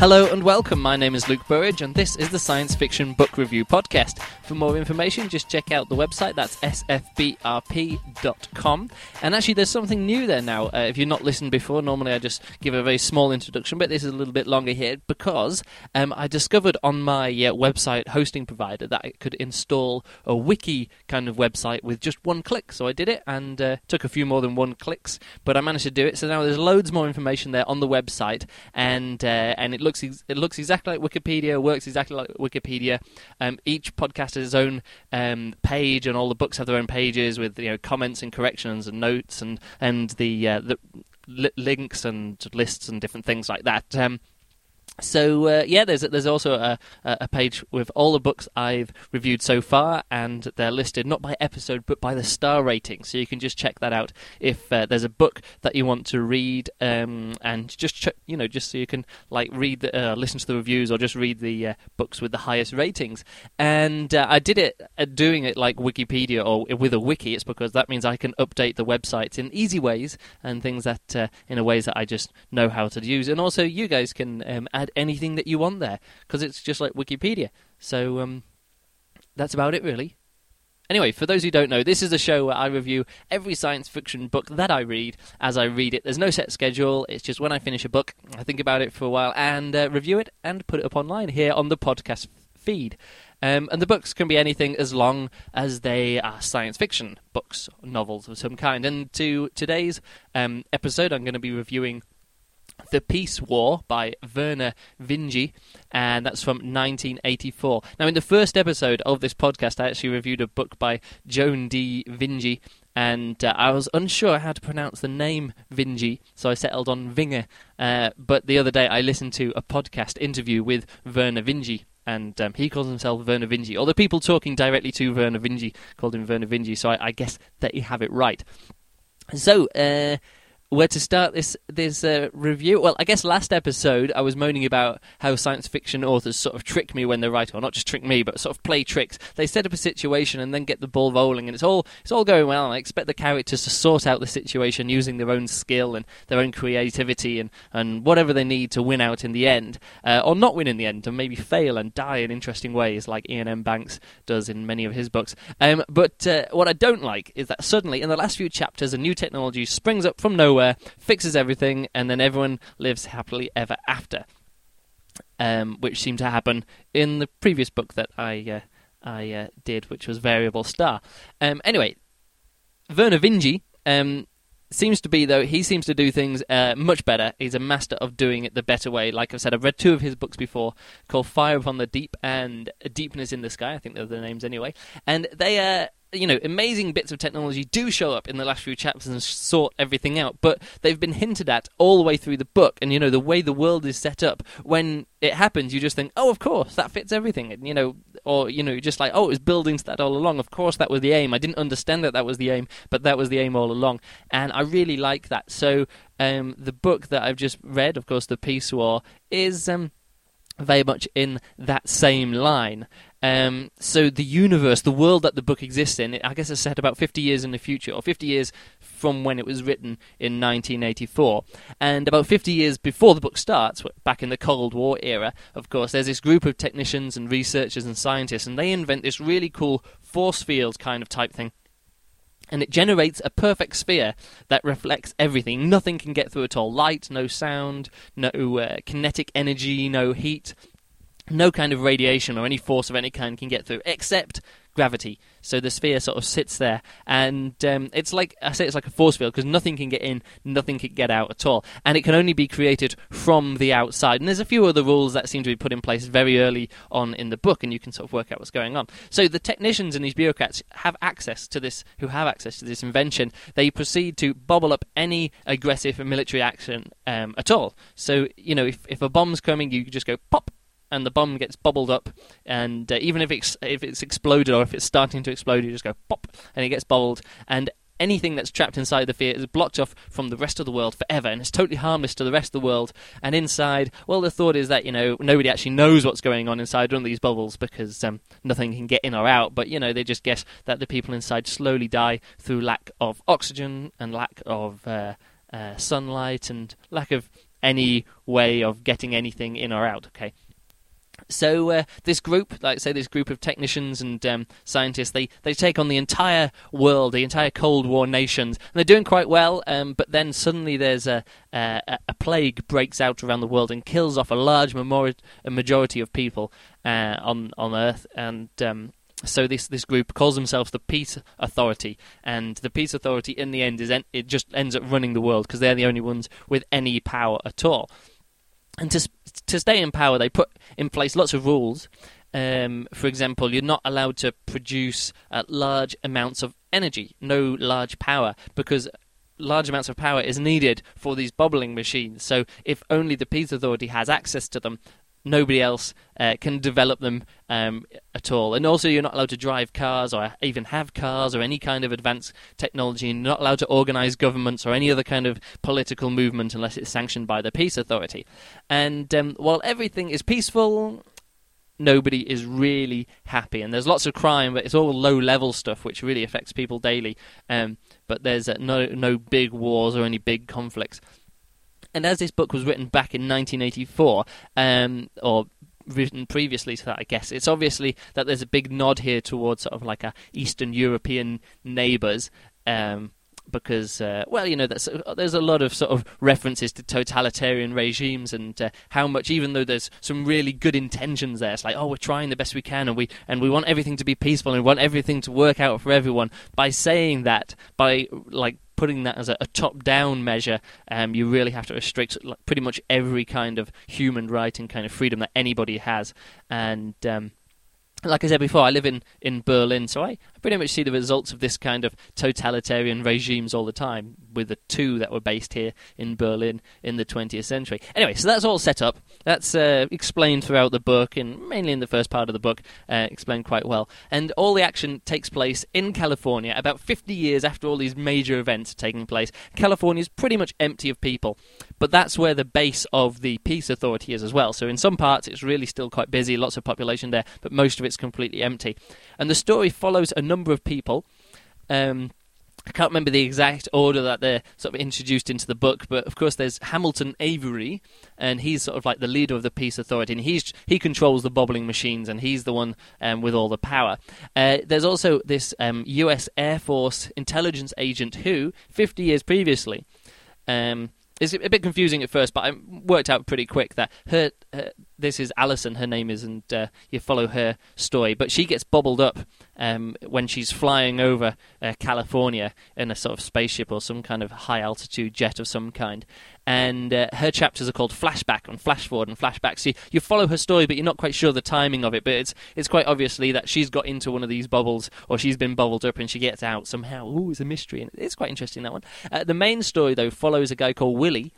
Hello and welcome, my name is Luke Burridge and this is the Science Fiction Book Review Podcast. For more information, just check out the website, that's sfbrp.com. And actually there's something new there now. If you've not listened before, normally I just give a very small introduction, but this is a little bit longer here because I discovered on my website hosting provider that I could install a wiki kind of website with just one click. So I did it and took a few more than one clicks, but I managed to do it. So now there's loads more information there on the website and it looks exactly like Wikipedia, works exactly like Wikipedia. Each podcast has its own page, and all the books have their own pages with comments and corrections and notes and the links and lists and different things like that. There's also a page with all the books I've reviewed so far, and they're listed not by episode but by the star rating. So you can just check that out if there's a book that you want to read, and just so you can read, listen to the reviews, or just read the books with the highest ratings. And I did it doing it like Wikipedia or with a wiki. It's because that means I can update the websites in easy ways and things that in ways that I just know how to use, and also you guys can add anything that you want there, because it's just like Wikipedia. So that's about it, really. Anyway, for those who don't know, this is a show where I review every science fiction book that I read as I read it. There's no set schedule. It's just when I finish a book, I think about it for a while and review it and put it up online here on the podcast feed. And the books can be anything as long as they are science fiction books, novels of some kind. And to today's episode, I'm going to be reviewing The Peace War by Vernor Vinge, and that's from 1984. Now, in the first episode of this podcast, I actually reviewed a book by Joan D. Vinge, and I was unsure how to pronounce the name Vinge, so I settled on Vinge. But the other day, I listened to a podcast interview with Vernor Vinge, and he calls himself Vernor Vinge. All the people talking directly to Vernor Vinge called him Vernor Vinge, so I guess that you have it right. So, where to start this review? Well, I guess last episode I was moaning about how science fiction authors sort of trick me when they write, or not just trick me, but sort of play tricks. They set up a situation and then get the ball rolling, and it's all going well, and I expect the characters to sort out the situation using their own skill and their own creativity and whatever they need to win out in the end, or not win in the end, and maybe fail and die in interesting ways like Ian M. Banks does in many of his books. But what I don't like is that suddenly in the last few chapters a new technology springs up from nowhere, fixes everything, and then everyone lives happily ever after, which seemed to happen in the previous book that I did, which was Variable Star. Anyway, Vernor Vinge seems to do things much better. He's a master of doing it the better way. Like I've said, I've read two of his books before, called Fire Upon the Deep and Deepness in the Sky. I think they're the names anyway. And they are amazing bits of technology do show up in the last few chapters and sort everything out, but they've been hinted at all the way through the book, and the way the world is set up, when it happens you just think, oh, of course, that fits everything, or just like, oh, it was building to that all along, of course that was the aim, I didn't understand that was the aim, but that was the aim all along, and I really like that. So the book that I've just read, of course, The Peace War, is very much in that same line. So the universe, the world that the book exists in, I guess it's set about 50 years in the future, or 50 years from when it was written in 1984. And about 50 years before the book starts, back in the Cold War era, of course, there's this group of technicians and researchers and scientists, and they invent this really cool force field kind of type thing. And it generates a perfect sphere that reflects everything. Nothing can get through at all. Light, no sound, no kinetic energy, no heat. No kind of radiation or any force of any kind can get through, except gravity. So the sphere sort of sits there, and it's like a force field, because nothing can get in, nothing can get out at all, and it can only be created from the outside. And there's a few other rules that seem to be put in place very early on in the book, and you can sort of work out what's going on. So the technicians and these bureaucrats who have access to this invention, they proceed to bobble up any aggressive military action at all. So if a bomb's coming, you just go pop, and the bomb gets bubbled up, and even if it's exploded, or if it's starting to explode, you just go pop, and it gets bubbled, and anything that's trapped inside the sphere is blocked off from the rest of the world forever, and it's totally harmless to the rest of the world. And inside, well, the thought is that, nobody actually knows what's going on inside one of these bubbles, because nothing can get in or out, but, they just guess that the people inside slowly die through lack of oxygen, and lack of sunlight, and lack of any way of getting anything in or out. Okay. So this group, like I say, this group of technicians and scientists, they take on the entire world, the entire Cold War nations, and they're doing quite well. But then suddenly there's a plague breaks out around the world and kills off a large majority of people on Earth, and so this group calls themselves the Peace Authority, and the Peace Authority in the end it just ends up running the world because they're the only ones with any power at all. And to stay in power, they put in place lots of rules. For example, you're not allowed to produce large amounts of energy, no large power, because large amounts of power is needed for these bobbling machines. So if only the Peace Authority has access to them, nobody else can develop them at all. And also you're not allowed to drive cars or even have cars or any kind of advanced technology. And you're not allowed to organise governments or any other kind of political movement unless it's sanctioned by the Peace Authority. And while everything is peaceful, nobody is really happy. And there's lots of crime, but it's all low-level stuff which really affects people daily. But there's no big wars or any big conflicts. And as this book was written back in 1984, or written previously to that, I guess, it's obviously that there's a big nod here towards sort of like our Eastern European neighbours, because, there's a lot of sort of references to totalitarian regimes and how much, even though there's some really good intentions there, it's like, oh, we're trying the best we can and we want everything to be peaceful and we want everything to work out for everyone. By saying that, by like putting that as a top-down measure, you really have to restrict pretty much every kind of human right and kind of freedom that anybody has. And like I said before, I live in Berlin, so I pretty much see the results of this kind of totalitarian regimes all the time, with the two that were based here in Berlin in the 20th century. Anyway, so that's all set up. That's explained throughout the book, and mainly in the first part of the book, explained quite well. And all the action takes place in California, about 50 years after all these major events are taking place. California's pretty much empty of people, but that's where the base of the Peace Authority is as well. So in some parts, it's really still quite busy, lots of population there, but most of it's completely empty. And the story follows a number of people. I can't remember the exact order that they're sort of introduced into the book, but of course there's Hamilton Avery, and he's sort of like the leader of the Peace Authority, and he controls the bobbling machines, and he's the one with all the power. There's also this US Air Force intelligence agent who, 50 years previously, it's a bit confusing at first, but I worked out pretty quick that this is Alison, her name is, and you follow her story. But she gets bobbled up when she's flying over California in a sort of spaceship or some kind of high-altitude jet of some kind. And her chapters are called Flashback and Flash Forward and Flashback. So you follow her story, but you're not quite sure the timing of it. But it's quite obviously that she's got into one of these bubbles, or she's been bubbled up and she gets out somehow. Ooh, it's a mystery. And it's quite interesting, that one. The main story, though, follows a guy called Willie.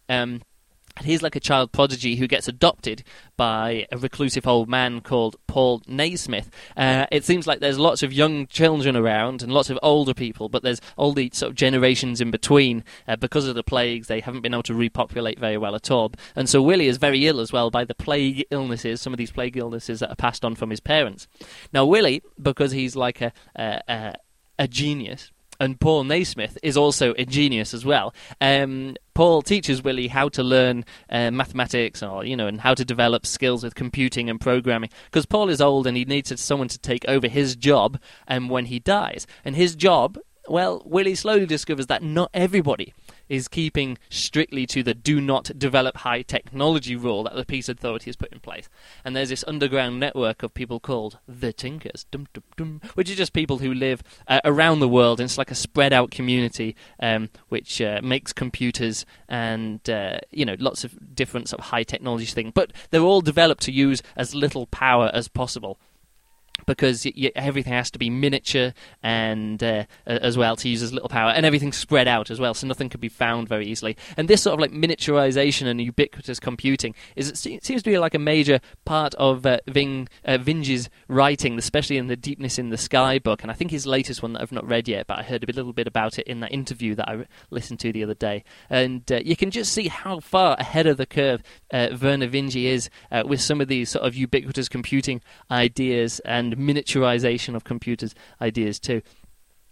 He's like a child prodigy who gets adopted by a reclusive old man called Paul Naismith. It seems like there's lots of young children around and lots of older people, but there's all the sort of generations in between. Because of the plagues, they haven't been able to repopulate very well at all. And so Willie is very ill as well by the plague illnesses, some of these plague illnesses that are passed on from his parents. Now Willie, because he's like a genius, and Paul Naismith is also a genius as well. Paul teaches Willie how to learn mathematics, and how to develop skills with computing and programming. Because Paul is old and he needs someone to take over his job when he dies. And his job, well, Willie slowly discovers that not everybody is keeping strictly to the do not develop high technology rule that the Peace Authority has put in place. And there's this underground network of people called the Tinkers, which are just people who live around the world. And it's like a spread out community which makes computers and lots of different sort of high technology things. But they're all developed to use as little power as possible, because everything has to be miniature and as well, to use as little power, and everything's spread out as well, so nothing can be found very easily. And this sort of like miniaturization and ubiquitous computing seems to be like a major part of Vinge's writing, especially in the Deepness in the Sky book. And I think his latest one that I've not read yet, but I heard a little bit about it in that interview that I listened to the other day. And you can just see how far ahead of the curve Vernor Vinge is with some of these sort of ubiquitous computing ideas and miniaturization of computers ideas too.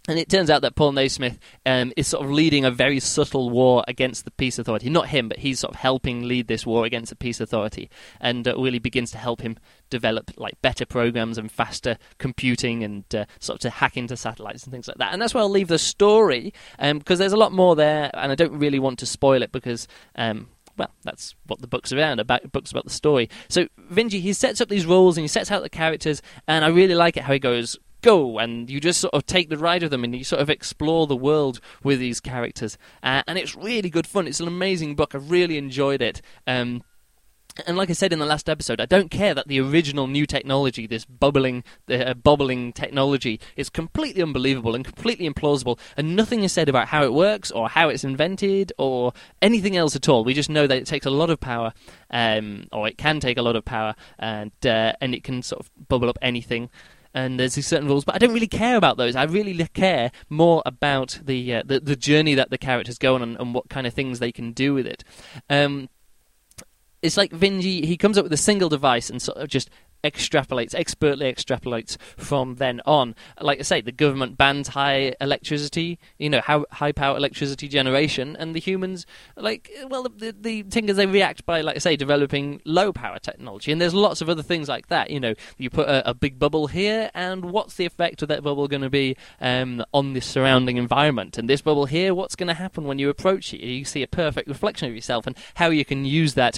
And it turns out that Paul Naismith is sort of leading a very subtle war against the Peace Authority. Not him, but he's sort of helping lead this war against the Peace Authority, and really begins to help him develop like better programs and faster computing, and sort of to hack into satellites and things like that. And that's where I'll leave the story, because there's a lot more there, and I don't really want to spoil it because... well, that's what the book's about the story. So Vinji, he sets up these rules and he sets out the characters, and I really like it how he goes, go, and you just sort of take the ride of them and you sort of explore the world with these characters. And it's really good fun. It's an amazing book. I've really enjoyed it. And like I said in the last episode, I don't care that the original new technology, this bobbling technology, is completely unbelievable and completely implausible, and nothing is said about how it works or how it's invented or anything else at all. We just know that it takes a lot of power, or it can take a lot of power, and it can sort of bubble up anything. And there's these certain rules, but I don't really care about those. I really care more about the journey that the characters go on, and what kind of things they can do with it. It's like Vinji, he comes up with a single device and sort of just expertly extrapolates from then on. Like I say, the government bans high electricity, high power electricity generation, and the humans, the Tinkers, they react by, like I say, developing low power technology. And there's lots of other things like that. You put a big bubble here, and what's the effect of that bubble going to be on the surrounding environment? And this bubble here, what's going to happen when you approach it? You see a perfect reflection of yourself, and how you can use that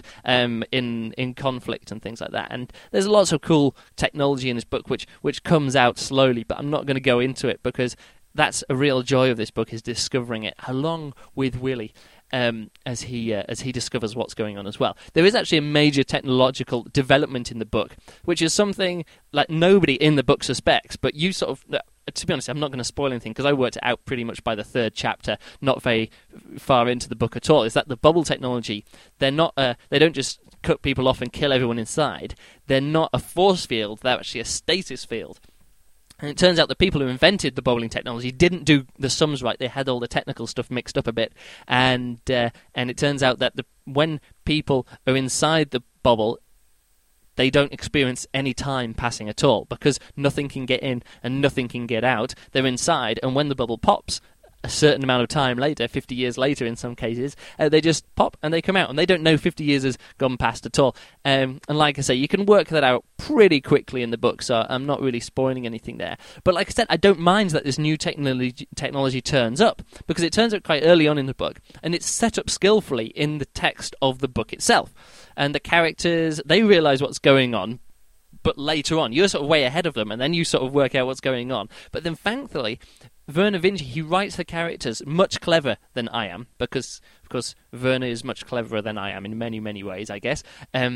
in conflict and things like that. And there's lots of cool technology in this book which comes out slowly, but I'm not going to go into it because that's a real joy of this book, is discovering it along with Willie. As he discovers what's going on as well. There is actually a major technological development in the book, which is something like nobody in the book suspects, but you sort of... To be honest, I'm not going to spoil anything because I worked it out pretty much by the third chapter, not very far into the book at all. Is that the bubble technology? They don't just cut people off and kill everyone inside. They're not a force field; they're actually a stasis field. And it turns out the people who invented the bubbling technology didn't do the sums right. They had all the technical stuff mixed up a bit, and it turns out that when people are inside the bubble, they don't experience any time passing at all because nothing can get in and nothing can get out. They're inside, and when the bubble pops, a certain amount of time later, 50 years later in some cases, they just pop and they come out, and they don't know 50 years has gone past at all. And like I say, you can work that out pretty quickly in the book, so I'm not really spoiling anything there. But like I said, I don't mind that this new technology turns up, because it turns up quite early on in the book, and it's set up skillfully in the text of the book itself. And the characters, they realise what's going on, but later on. You're sort of way ahead of them, and then you sort of work out what's going on. But then, thankfully, Vernor Vinge, he writes the characters much cleverer than I am, because, of course, Vernor is much cleverer than I am in many, many ways, I guess.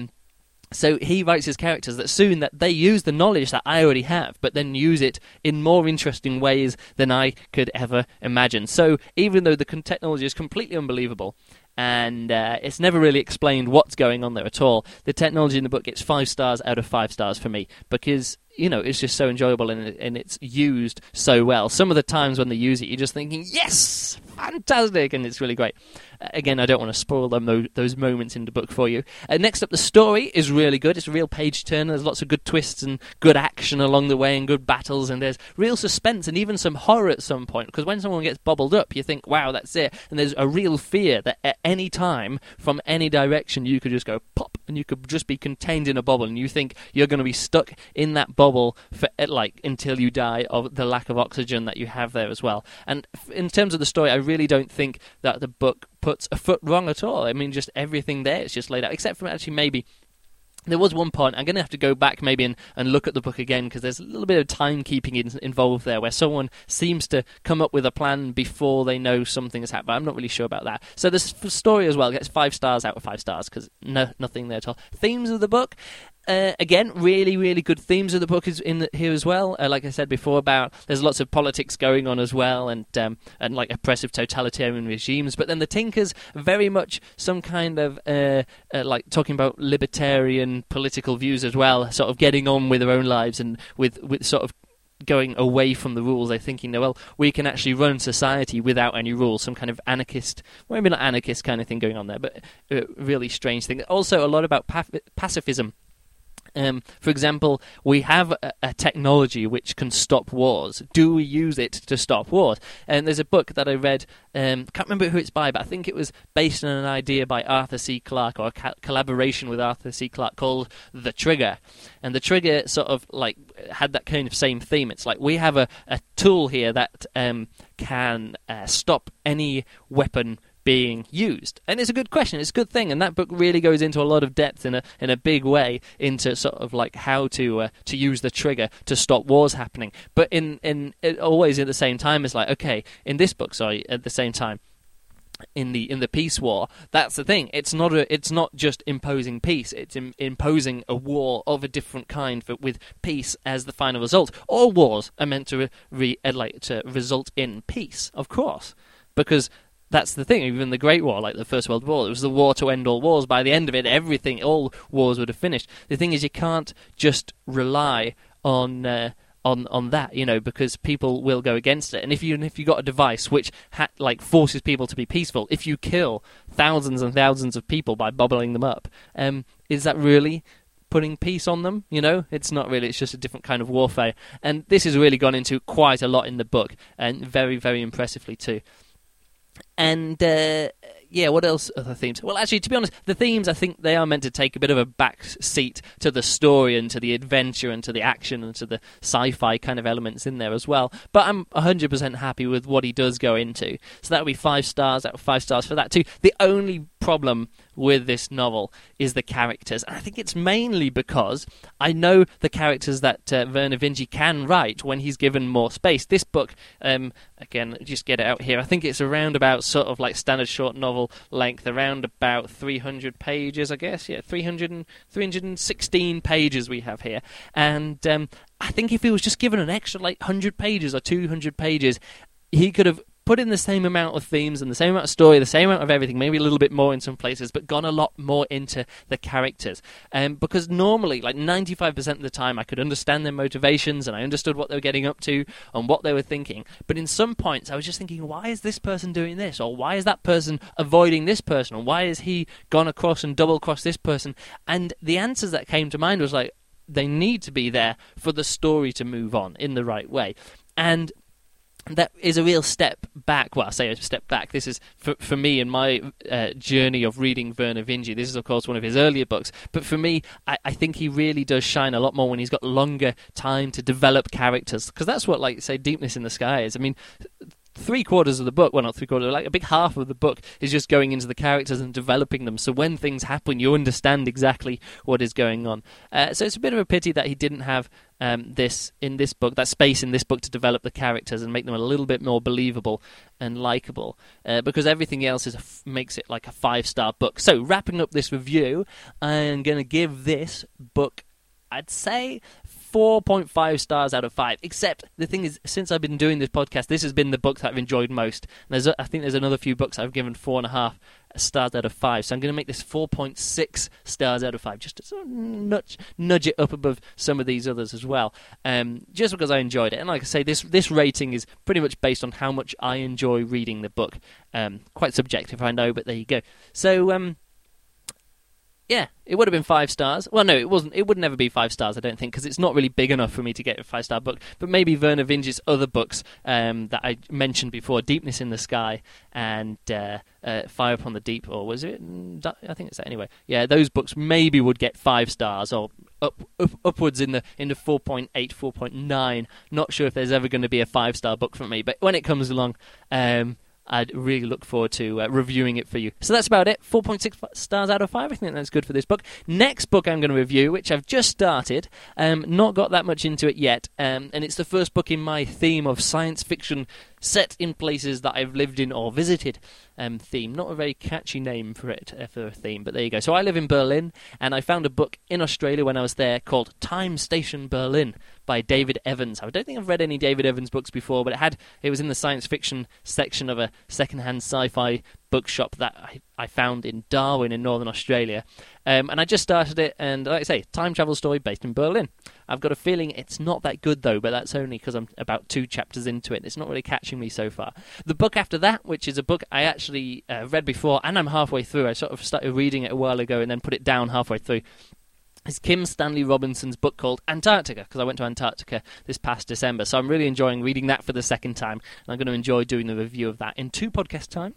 So he writes his characters that they use the knowledge that I already have, but then use it in more interesting ways than I could ever imagine. So even though the technology is completely unbelievable, and it's never really explained what's going on there at all, the technology in the book gets 5 stars out of 5 stars for me, because it's just so enjoyable, and it's used so well. Some of the times when they use it, you're just thinking, yes, fantastic, and it's really great. Again, I don't want to spoil those moments in the book for you. Next up, the story is really good. It's a real page-turner. There's lots of good twists and good action along the way and good battles, and there's real suspense and even some horror at some point, because when someone gets bobbled up, you think, wow, that's it. And there's a real fear that at any time, from any direction, you could just go pop, and you could just be contained in a bubble, and you think you're going to be stuck in that bubble for until you die of the lack of oxygen that you have there as well. And in terms of the story, I really don't think that the book puts a foot wrong at all. I mean, just everything there is just laid out, except for actually maybe there was one point, I'm going to have to go back maybe and look at the book again, because there's a little bit of timekeeping involved there, where someone seems to come up with a plan before they know something has happened, but I'm not really sure about that. So this story as well gets 5 stars out of 5 stars, because nothing there at all. Themes of the book, again, really, really good themes of the book is in here as well. Like I said before, there's lots of politics going on as well, and like oppressive totalitarian regimes. But then the Tinkers, very much some kind of like talking about libertarian political views as well, sort of getting on with their own lives, and with sort of going away from the rules. They're thinking, well, we can actually run society without any rules, some kind of anarchist, well, maybe not anarchist kind of thing going on there, but really strange thing. Also a lot about pacifism. For example, we have a technology which can stop wars. Do we use it to stop wars? And there's a book that I read, can't remember who it's by, but I think it was based on an idea by Arthur C. Clarke, or a collaboration with Arthur C. Clarke, called The Trigger. And The Trigger sort of like had that kind of same theme. It's like we have a tool here that can stop any weapon being used. And it's a good question, it's a good thing, and that book really goes into a lot of depth in a big way into sort of like how to use the trigger to stop wars happening. But in always at the same time, it's like, okay, in this book, at the same time, in the peace war, that's the thing. It's not just imposing peace. It's imposing a war of a different kind, with peace as the final result. All wars are meant to to result in peace, of course, because that's the thing. Even the Great War, like the First World War, it was the war to end all wars. By the end of it, all wars would have finished. The thing is, you can't just rely on that, because people will go against it. And if you got a device which forces people to be peaceful, if you kill thousands and thousands of people by bubbling them up, is that really putting peace on them? It's not really. It's just a different kind of warfare. And this has really gone into quite a lot in the book, and very, very impressively too. And what else are the themes? Well, actually, to be honest, the themes, I think they are meant to take a bit of a back seat to the story and to the adventure and to the action and to the sci-fi kind of elements in there as well. But I'm 100% happy with what he does go into. So that would be 5 stars out of 5 stars for that too. The only problem with this novel is the characters. And I think it's mainly because I know the characters that Vernor Vinge can write when he's given more space. This book, again, just get it out here, I think it's around about sort of like standard short novel length, around about 300 pages, I guess. Yeah, 316 pages we have here. And I think if he was just given an extra 100 pages or 200 pages, he could have put in the same amount of themes and the same amount of story, the same amount of everything, maybe a little bit more in some places, but gone a lot more into the characters. Because normally, 95% of the time, I could understand their motivations and I understood what they were getting up to and what they were thinking. But in some points, I was just thinking, why is this person doing this? Or why is that person avoiding this person? Or why has he gone across and double-crossed this person? And the answers that came to mind was they need to be there for the story to move on in the right way. And that is a real step back. Well, I say a step back. This is, for me, in my journey of reading Vernor Vinge, this is, of course, one of his earlier books. But for me, I think he really does shine a lot more when he's got longer time to develop characters. Because that's what, say, Deepness in the Sky is. I mean, 3/4 of the book, well, not 3/4, a big half of the book is just going into the characters and developing them. So when things happen, you understand exactly what is going on. So it's a bit of a pity that he didn't have this in this book, that space in this book to develop the characters and make them a little bit more believable and likable, because everything else makes it like a 5-star book. So wrapping up this review, I'm going to give this book, I'd say, 4.5 stars out of 5. Except the thing is, since I've been doing this podcast, this has been the book that I've enjoyed most. And I think there's another few books I've given 4.5 stars out of 5. So I'm going to make this 4.6 stars out of 5, just to sort of nudge it up above some of these others as well. Just because I enjoyed it. And like I say, this rating is pretty much based on how much I enjoy reading the book. Quite subjective, I know, but there you go. So yeah, it would have been 5 stars. Well, no, it wasn't. It would never be 5 stars, I don't think, because it's not really big enough for me to get a 5-star book. But maybe Vernor Vinge's other books that I mentioned before, Deepness in the Sky and Fire Upon the Deep, or was it? I think it's that anyway. Yeah, those books maybe would get 5 stars, or upwards in the 4.8, 4.9. Not sure if there's ever going to be a 5-star book from me, but when it comes along, I'd really look forward to reviewing it for you. So that's about it. 4.6 stars out of 5. I think that's good for this book. Next book I'm going to review, which I've just started, not got that much into it yet, and it's the first book in my theme of science fiction set in places that I've lived in or visited theme. Not a very catchy name for it, for a theme, but there you go. So I live in Berlin, and I found a book in Australia when I was there called Time Station Berlin by David Evans. I don't think I've read any David Evans books before, but it was in the science fiction section of a second-hand sci-fi bookshop that I found in Darwin in Northern Australia. And I just started it, and like I say, time travel story based in Berlin. I've got a feeling it's not that good, though, but that's only because I'm about 2 chapters into it. It's not really catching me so far. The book after that, which is a book I actually read before, and I'm halfway through. I sort of started reading it a while ago and then put it down halfway through. is Kim Stanley Robinson's book called Antarctica, because I went to Antarctica this past December. So I'm really enjoying reading that for the second time, and I'm going to enjoy doing the review of that in 2 podcast time.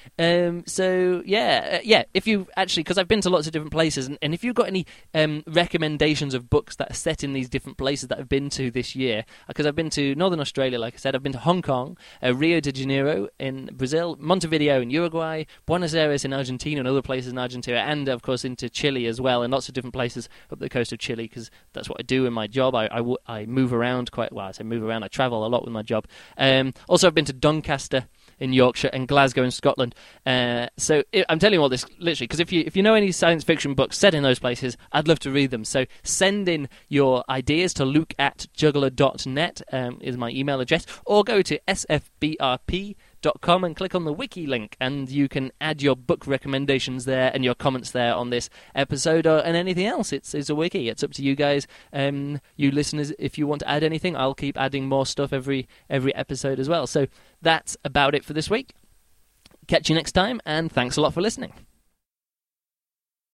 If you actually, because I've been to lots of different places, and if you've got any recommendations of books that are set in these different places that I've been to this year, because I've been to Northern Australia, like I said, I've been to Hong Kong, Rio de Janeiro in Brazil, Montevideo in Uruguay, Buenos Aires in Argentina, and other places in Argentina, and of course into Chile as well, and lots of different places up the coast of Chile, because that's what I do in my job. I move around quite well. I say move around. I travel a lot with my job. Also, I've been to Doncaster in Yorkshire and Glasgow in Scotland. I'm telling you all this literally because if you know any science fiction books set in those places, I'd love to read them. So send in your ideas to luke@juggler.net is my email address, or go to sfbrp.com and click on the wiki link, and you can add your book recommendations there and your comments there on this episode and anything else. It's a wiki. It's up to you guys, you listeners. If you want to add anything, I'll keep adding more stuff every episode as well. So that's about it for this week. Catch you next time, and thanks a lot for listening.